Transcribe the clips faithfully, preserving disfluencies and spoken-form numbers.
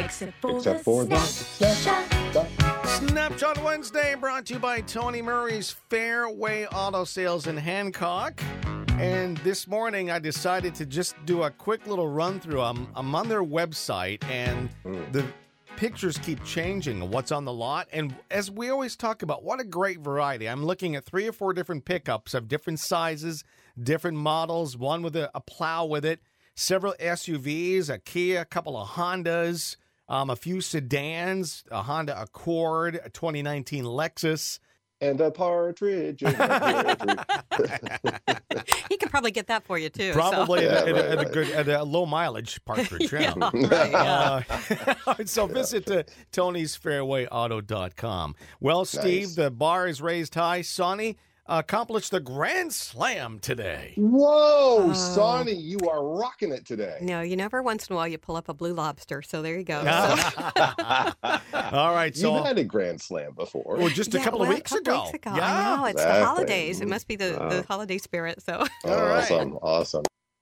Except for Except the for the snapshot. Snapshot Wednesday brought to you by Tony Murray's Fairway Auto Sales in Hancock. And this morning I decided to just do a quick little run through. I'm, I'm on their website and Mm. the pictures keep changing of what's on the lot. And as we always talk about, what a great variety. I'm looking at three or four different pickups of different sizes, different models, one with a, a plow with it, several S U Vs, a Kia, a couple of Hondas, um, a few sedans, a Honda Accord, a twenty nineteen Lexus. And a partridge in a pear tree. He can probably get that for you, too. Probably So. at, Yeah, at, right, at a right. good, at a low mileage partridge. Yeah. Yeah, right, yeah. Uh, so visit uh, tonys fairway auto dot com. Well, Steve, Nice. the bar is raised high. Sonny accomplished the Grand Slam today. Whoa, Oh. Sonny, you are rocking it today. No, you never once in a while you pull up a blue lobster, so there you go. So- All right, so You've had a Grand Slam before. well, just a Yeah, couple well, of weeks a couple ago. weeks ago. Yeah. I know, it's Exactly. the holidays. It must be the, Wow. the holiday spirit, so. All right. Awesome, awesome.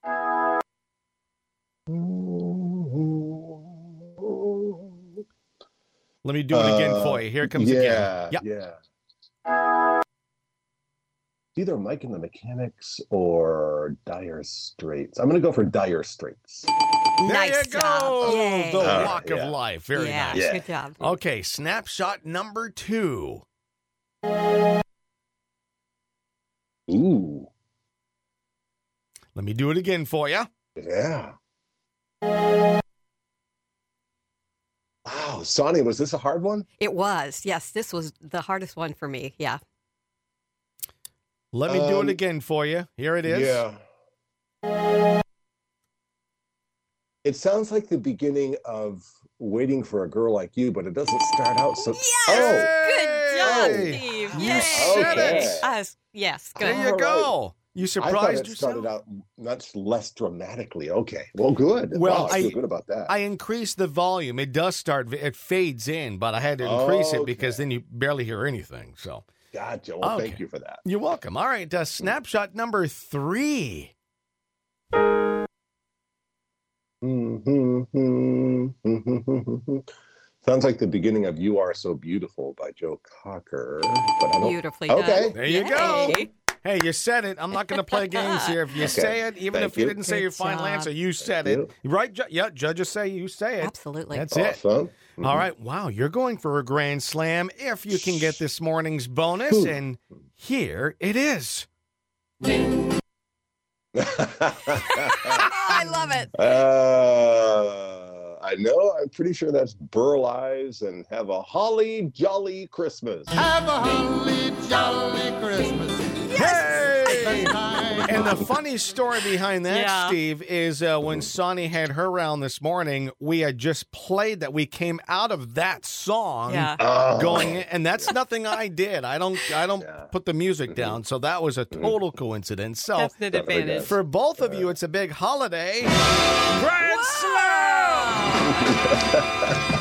Let me do it again Uh, for you. Here it comes yeah, again. Yep. Yeah. Either Mike and the Mechanics or Dire Straits. I'm going to go for Dire Straits. There Nice you go. job. Yay. The All right, walk of yeah. life. Very yeah, nice. Yeah. good job. Okay, snapshot number two. Ooh, Let me do it again for you. yeah. Wow, Sonny, was this a hard one? It was. Yes, this was the hardest one for me. Yeah. Let me do Um, it again for you. Here it is. Yeah. It sounds like the beginning of Waiting for a Girl Like You, but it doesn't start out so. Yes! Good job, Hey! Steve. You Yay! said Okay. it. Us. Yes, good. There you All go. You I thought surprised it yourself. started out much less dramatically. Okay, well, good. Well, wow, I feel I- good about that. I increased the volume. It does start, it fades in, but I had to increase it Okay. because then you barely hear anything. So Gotcha. Well, Okay. thank you for that. you're welcome. All right, uh, snapshot number three. Sounds like the beginning of "You Are So Beautiful" by Joe Cocker. But I don't. Beautifully Okay. done. There you go. Yay. Hey, you said it. I'm not going to play games here. If you say it, even Thank if you, you. didn't say Good your final job. answer, you said Thank it. Right? Ju- yeah, judges say you say it. Absolutely. That's it. Awesome. All right. Wow, you're going for a grand slam if you can get this morning's bonus. Ooh. And here it is. Oh, I love it. Uh, I know. I'm pretty sure that's Burl Ives and "Have a Holly Jolly Christmas." Have a holly jolly Christmas. Hey! And the funny story behind that, Yeah. Steve, is uh, when Sonny had her round this morning, we had just played that. We came out of that song Yeah. Oh. going, and that's nothing I did. I don't, I don't Yeah. put the music down. So that was a total coincidence. So That's the Definitely advantage. does. for both of you, it's a big holiday. Grand Slam!